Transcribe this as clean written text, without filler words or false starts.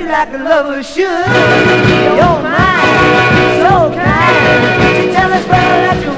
like a lover should. You're mine, so kind. You tell us well that you